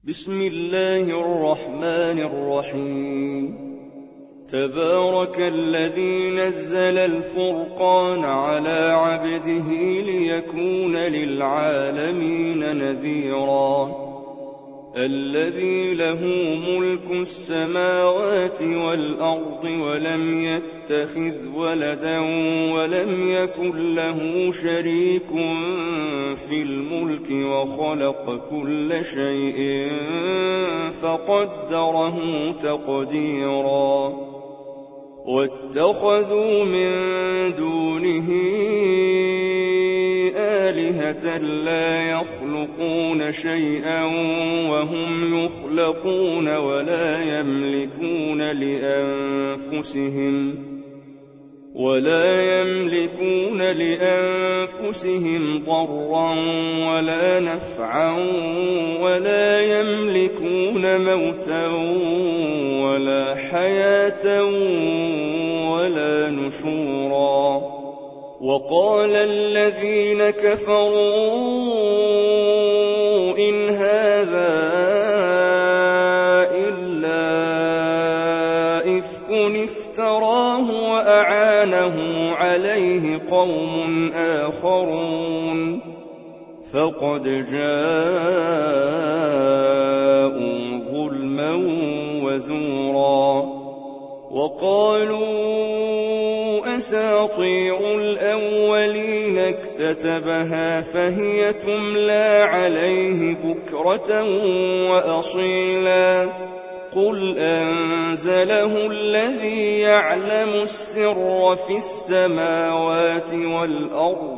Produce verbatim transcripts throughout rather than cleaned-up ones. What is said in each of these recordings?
بسم الله الرحمن الرحيم تبارك الذي نزل الفرقان على عبده ليكون للعالمين نذيرا الذي له ملك السماوات والأرض ولم يتخذ ولدا ولم يكن له شريك في الملك وخلق كل شيء فقدره تقديرا واتخذوا من دونه آلهة لا يخلقون شيئا وهم يخلقون ولا يملكون لأنفسهم ولا يملكون لأنفسهم ضرا ولا نفعا ولا يملكون موتا ولا حياة ولا نشورا وقال الذين كفروا إن هذا إلا إفك افتراه وأعانه عليه قوم آخرون فقد جاءوا ظلما وزورا وقالوا أساطير الأولين اكتتبها فهي تملى عليه بكرة وأصيلا قل أنزله الذي يعلم السر في السماوات والأرض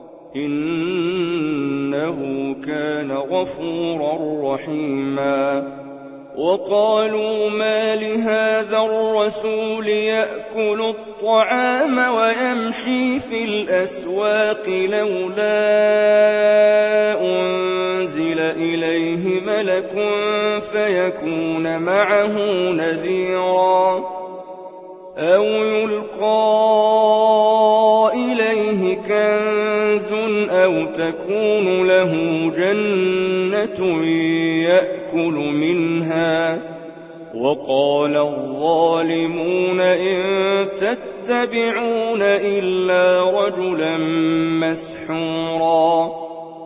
إنه كان غفورا رحيما وقالوا ما لهذا الرسول يأكل الطعام ويمشي في الأسواق لولا أنزل إليه ملك فيكون معه نذيرا أو يلقى إليه كنز أو تكون له جنة يأكل منها وقال الظالمون إن تتبعون إلا رجلا مسحورا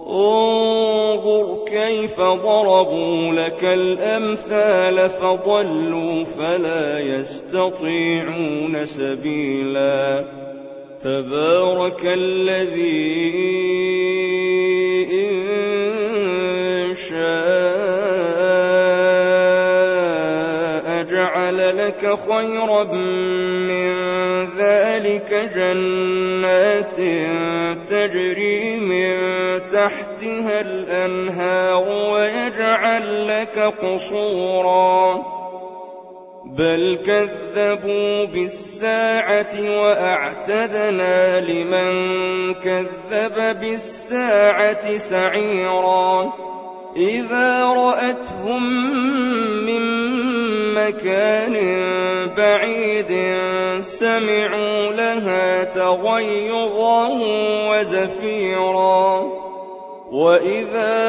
انظر كيف ضربوا لك الأمثال فضلوا فلا يستطيعون سبيلا تبارك الذي إن شاء جعل لك خيرا من ذلك جنات تجري من تحتها الأنهار ويجعل لك قصورا بل كذبوا بالساعة وأعتدنا لمن كذب بالساعة سعيرا إذا رأتهم من مكان بعيد سمعوا لها تغيظا وزفيرا وإذا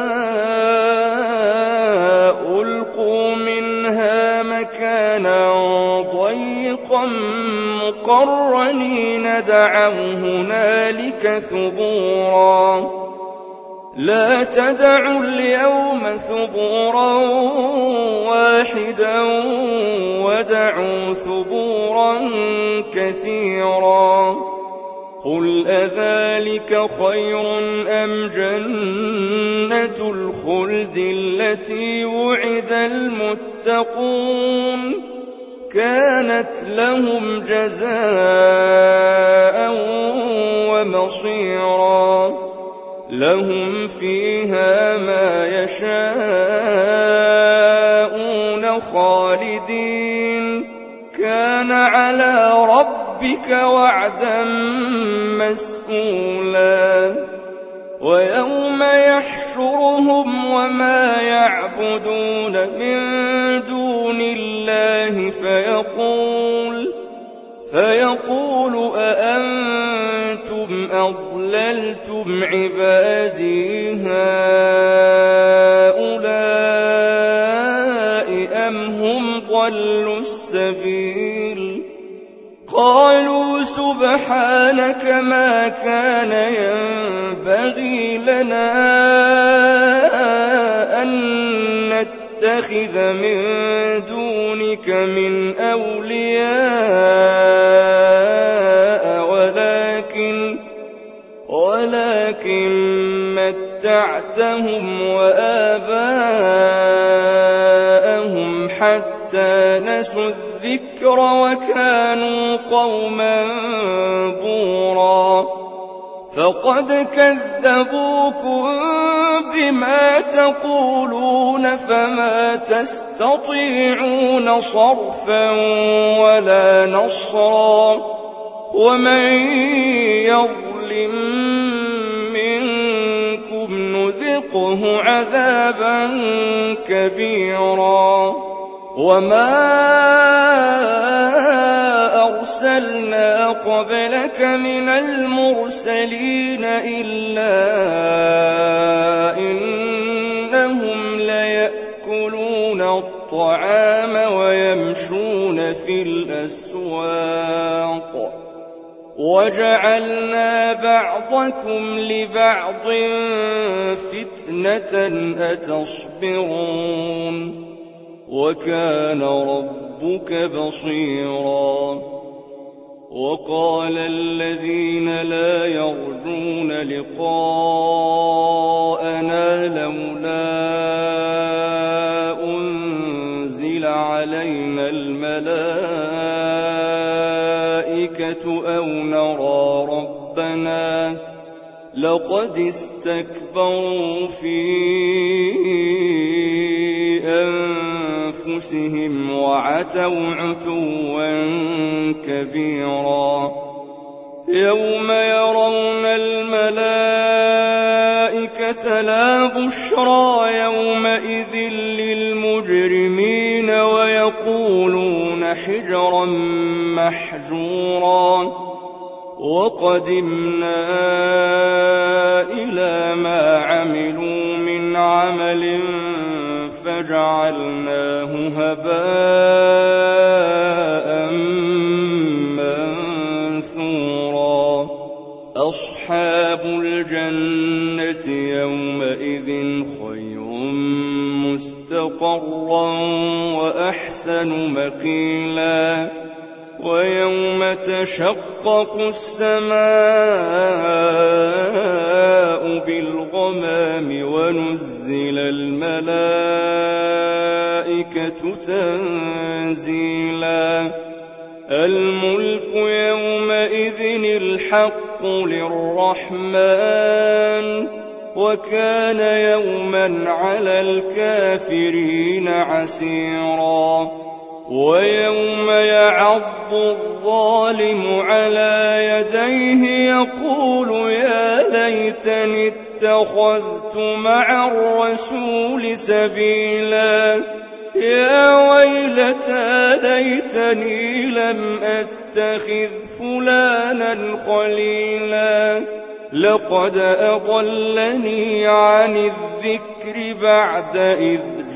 ألقوا منها مكانا ضيقا مقرنين دعوا هنالك ثبورا لا تدعوا اليوم ثبورا واحدا ودعوا ثبورا كثيرا قل أذلك خير أم جنة الخلد التي وعد المتقون كانت لهم جزاء ومصيرا لهم فيها ما يشاءون خالدين كان على ربك وعدا مسئولا ويوم يحشرهم وما يعبدون من دون الله فيقول فيقول أأنتم أضللتم عبادي هؤلاء السبيل قالوا سبحانك ما كان ينبغي لنا أن نتخذ من دونك من أولياء ولكن ولكن متعتهم وآباءهم حتى نسوا الذكر وكانوا قوما بورا فقد كذبوكم بما تقولون فما تستطيعون صرفا ولا نصرا ومن يظلم منكم نذقه عذابا كبيرا وما أرسلنا قبلك من المرسلين إلا إنهم ليأكلون الطعام ويمشون في الأسواق وجعلنا بعضكم لبعض فتنة أتصبرون وكان ربك بصيرا وقال الذين لا يرجون لقاءنا لولا أنزل علينا الملائكة أو نرى ربنا لقد استكبروا في أنفسهم وعتوا عتوا كبيرا يوم يرون الملائكة لا بشرى يومئذ للمجرمين ويقولون حجرا محجورا وقدمنا إلى ما عملوا من عمل فجعلناه هباء منثورا أصحاب الجنة يومئذ خير مستقرا وأحسن مقيلا ويوم تشقق السماء بالغمام ونزل الملائكة تنزيلا الملك يومئذ الحق للرحمن وكان يوما على الكافرين عسيرا ويوم يعض الظالم على يديه يقول يا ليتني اتخذت مع الرسول سبيلا يا ويلتى ليتني لم أتخذ فلانا خليلا لقد أضلني عن الذكر بعد إذ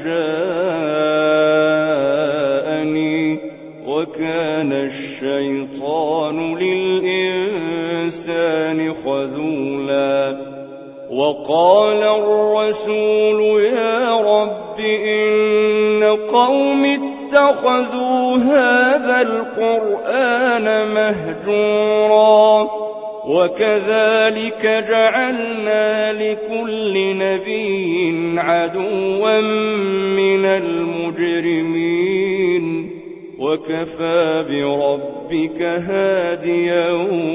جاءني وكان الشيطان للإنسان خذولا وقال الرسول يا رب إن قوم اتخذوا هذا القرآن مهجورا وكذلك جعلنا لكل نبي عدوا من المجرمين وكفى بربك هاديا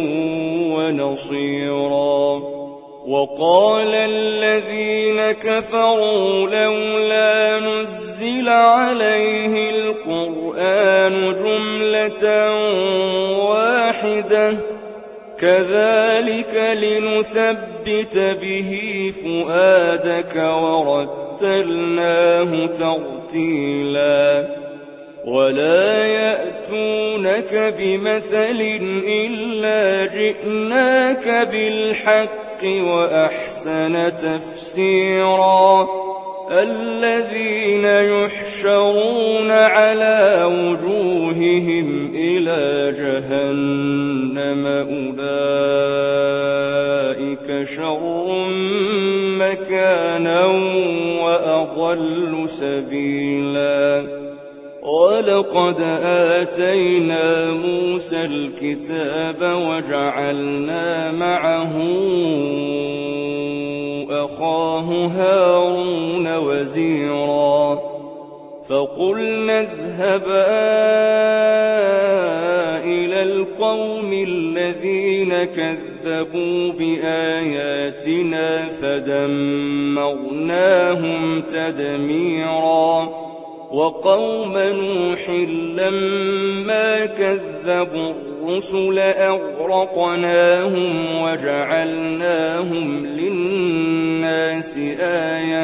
ونصيرا وقال الذين كفروا لولا نزل عليه القرآن جملة واحدة كذلك لنثبت به فؤادك ورتلناه ترتيلا ولا يأتونك بمثل إلا جئناك بالحق وأحسن تفسيرا الذين يحشرون على وجوههم إلى جهنم أولئك شر مكانا وأضل سبيلا ولقد آتينا موسى الكتاب وجعلنا معه أخاه هارون وزيرا فقلنا اذهبا إلى القوم الذين كذبوا بآياتنا فدمرناهم تدميرا وقوم نوح لما كذبوا الرسل أغرقناهم وجعلناهم للناس آية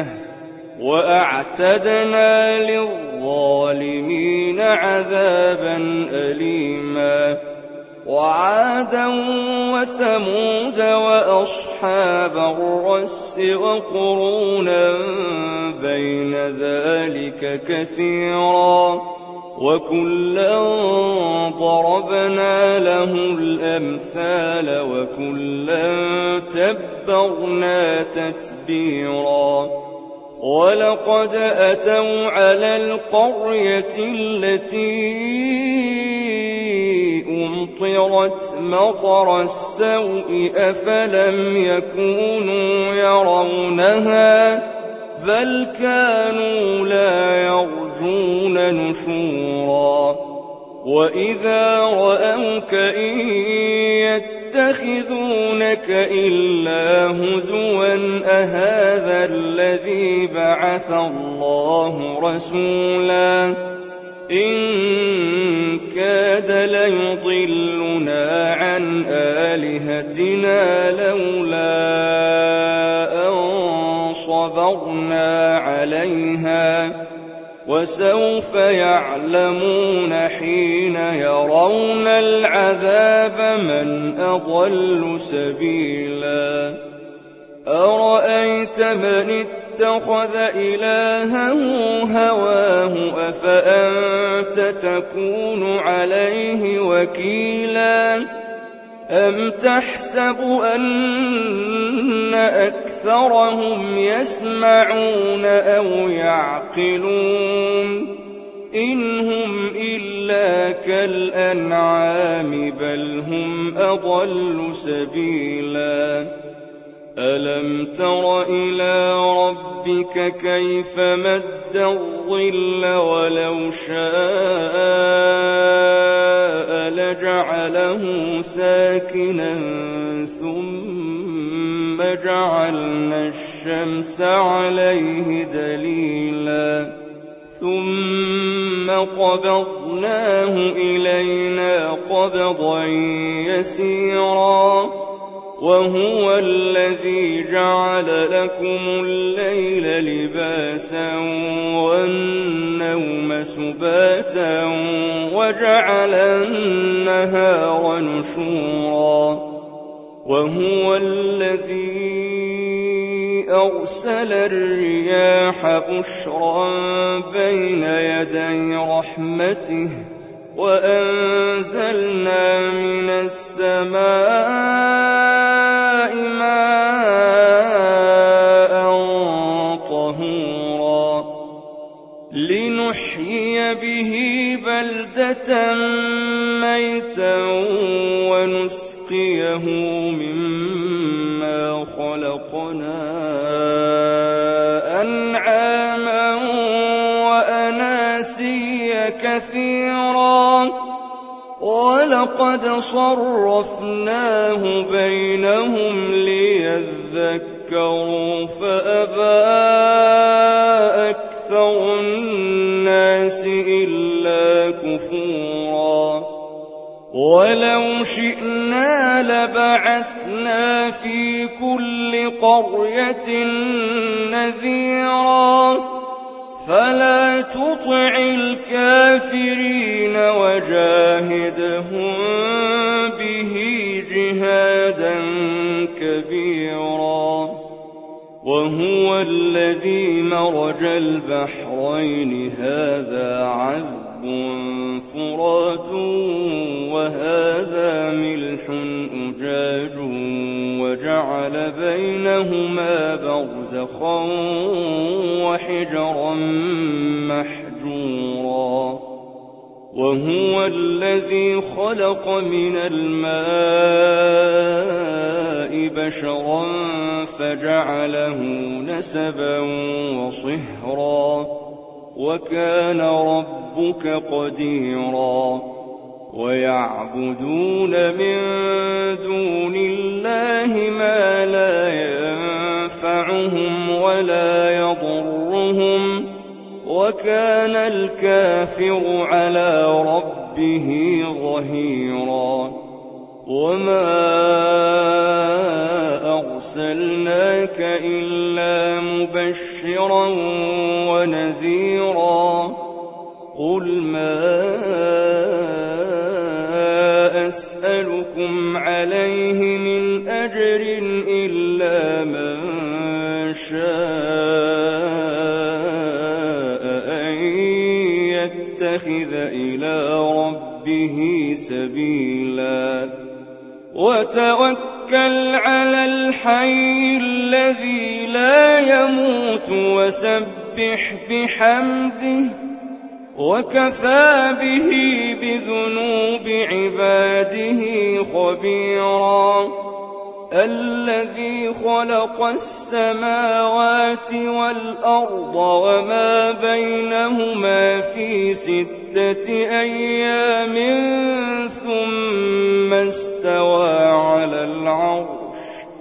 وأعتدنا للظالمين عذابا أليما وعادا وثمود وأصحاب الرس وقرونا بين ذلك كثيرا وكلا ضربنا له الأمثال وكلا تبرنا تتبيرا ولقد أتوا على القرية التي أمطرت مطر السوء أفلم يكونوا يرونها بل كانوا لا يرجون نشورا وإذا رأوك إن يتخذونك إلا هزوا أهذا الذي بعث الله رسولا إن كاد ليضلنا عن آلهتنا لولا أن صبرنا عليها وسوف يعلمون حين يرون العذاب من أضل سبيلا أرأيت من اتخذ إلهه هواه أفأنت تكون عليه وكيلا أم تحسب أن أكثرهم يسمعون أو يعقلون إن هم إلا كالأنعام بل هم أضل سبيلا ألم تر إلى ربك كيف مد الظل ولو شاء لجعله ساكنا ثم جعلنا الشمس عليه دليلا ثم قبضناه إلينا قبضا يسيرا وهو الذي جعل لكم الليل لباسا والنوم سباتا وجعل النهار نشورا وهو الذي أرسل الرياح بشرا بين يدي رحمته وأنزلنا من السماء ماء طهورا لنحيي به بلدة ميتا ونسقيه مما خلقنا أنعاما وأناسيا كثيرا ولقد صرفناه بينهم ليذكروا فأبى أكثر الناس إلا كفورا ولو شئنا لبعثنا في كل قرية نذيرا فلا تطع الكافرين وجاهدهم به جهادا كبيرا وهو الذي مرج البحرين هذا عذب فرات وهذا ملح أجاج وجعل بينهما برزخا وحجرا محجورا وهو الذي خلق من الماء بشرا فجعله نسبا وصهرا وكان ربك قديرا ويعبدون من دون الله ما لا ينفعهم ولا يضرهم وكان الكافر على ربه ظهيرا وما أرسلناك إلا مبشرا ونذيرا قل ما أسألكم عليه من أجر إلا من شاء أن يتخذ إلى ربه سبيلا وتوكل على الحي الذي لا يموت وسبح بحمده وكفى به بذنوب عباده خبيرا الذي خلق السماوات والأرض وما بينهما في ستة أيام ثم استوى على العرش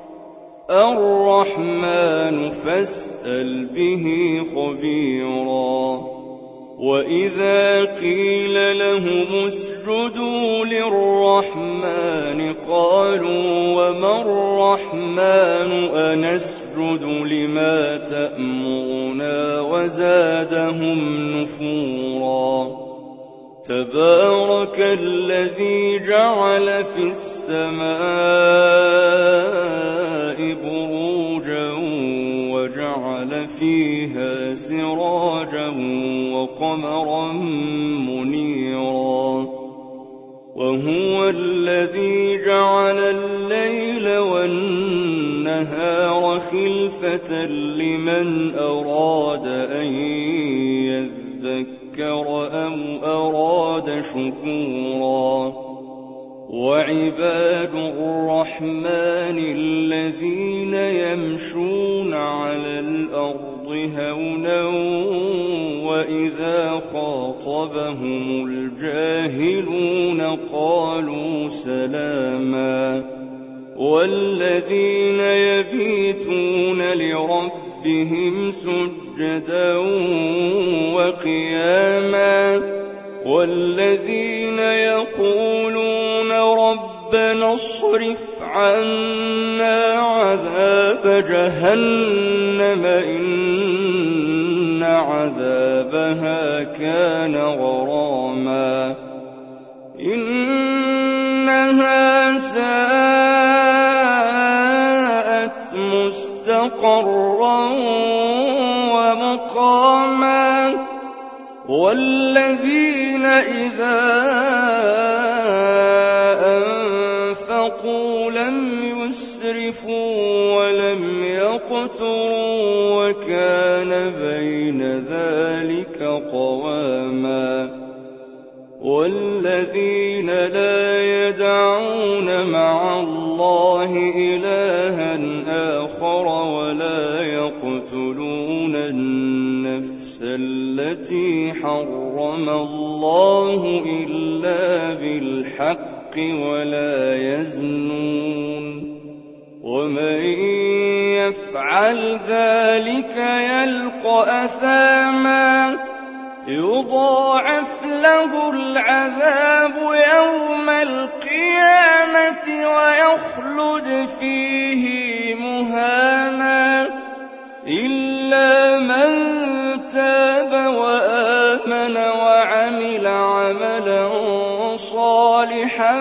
الرحمن فاسأل به خبيرا وإذا قيل لهم اسجدوا للرحمن قالوا وما الرحمن أنسجد لما تأمرنا وزادهم نفورا تبارك الذي جعل في السماء بروجا وجعل فيها سراجا وقمرا منيرا وهو الذي جعل الليل والنهار خلفة لمن أراد أن يذكر أو أراد شكورا وعباد الرحمن الذين يمشون على الأرض هونا وإذا خاطبهم الجاهلون قالوا سلاما والذين يبيتون لربهم سجدا وقياما والذين يقولون ربنا اصرف عنا عذاب جهنم إن عذابها كان غراما إنها ساءت مستقرا ومقاما والذين إذا أنفقوا لم يسرفوا ولم يقتروا وكان بين ذلك قواما والذين لا يدعون مع الله إلها آخر ولا يقتلون النفس التي حرم الله إلا بالحق ولا يزنون ومن يفعل ذلك يلقى أثاما يضاعف له العذاب يوم القيامة ويخلد فيه مهانا إلا من تاب وآمن وعمل عملا صالحا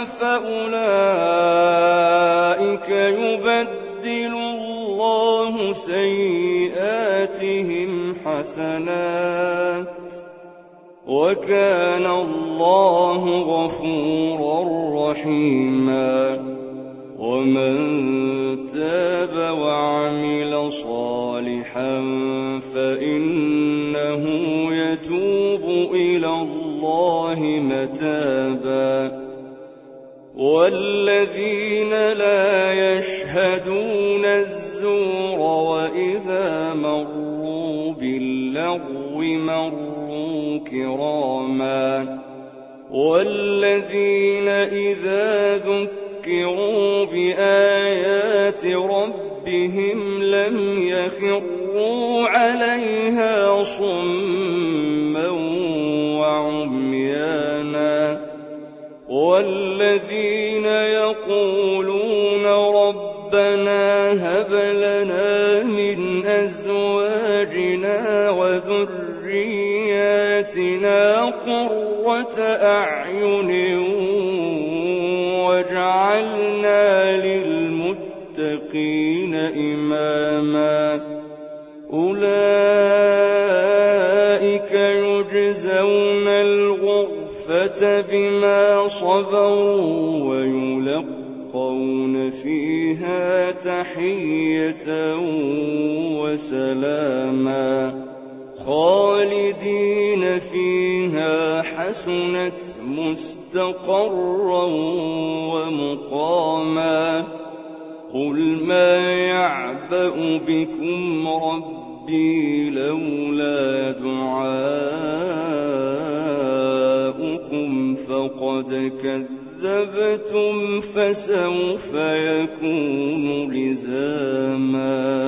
فأولئك يبدل الله سيئاتهم حسنات وكان الله غفورا رحيما ومن تاب وعمل صالحا فإنه يتوب إلى الله متابا والذين لا يشهدون الزور وإذا مروا باللغو مروا كراما والذين إذا ذكروا بآيات ربهم لم يخروا عليها صما وعميانا والذين يقولون ربنا هب لنا من أزواجنا وذرياتنا قرة أعين واجعلنا للمتقين إماما أولئك يجزون الغرفة بما صبروا ويلقون فيها تحية وسلاما خالدين فيها حسنت مستقرا ومقاما قل ما يعبأ بكم ربي لولا دعاؤكم فقد كذبتم فسوف يكون لزاما